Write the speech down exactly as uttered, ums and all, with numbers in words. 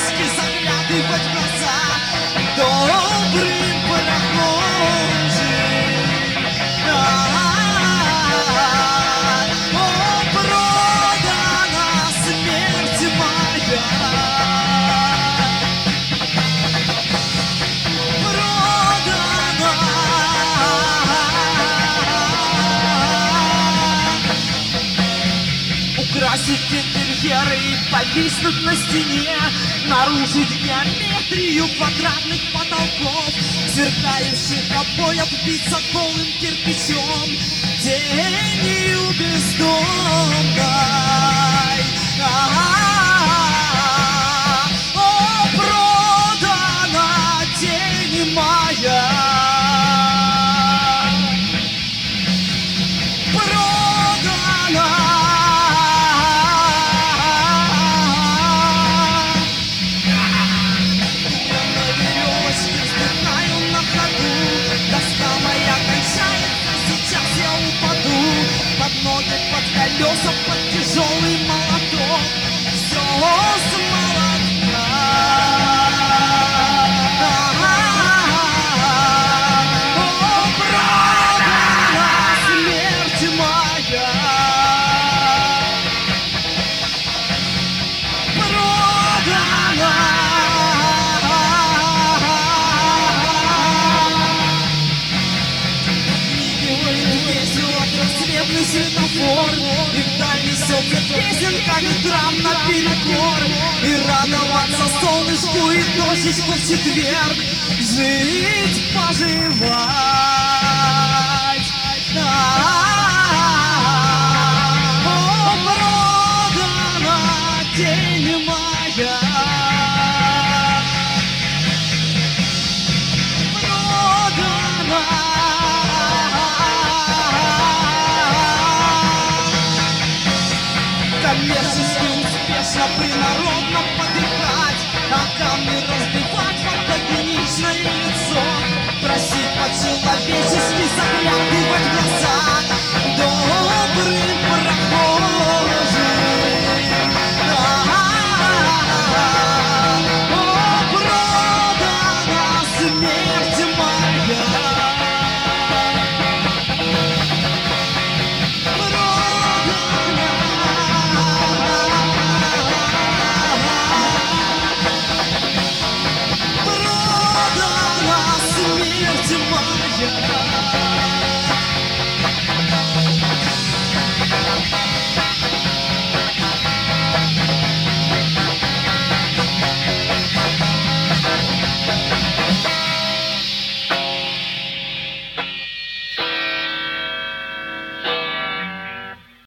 человечески заглядывать в глаза добрым прохожим. О, продана смерть моя, украсить интерьеры и повиснуть на стене, нарушить геометрию квадратных потолков, сверкающих обоев биться голым кирпичом, тенью бездомной. А-а-а-а. О, продана тень моя, продана. Под колеса, под тяжелый молоток, все с молотка. О, продана смерть моя, продана. Рассветный светофор, и вдаль несется песенками драм наперекор, и радоваться солнышку и дождичку в четверг, жить, поживать. А-а-а-а. О, продана тень моя, продана. Коммерчески успешно принародно подыхать, а камни разбивать фотогеничное лицо, просить по-человечески заглядывать в глаза добрым прохожим. А-а-а-а. О, продана смерть моя, продана смерть моя.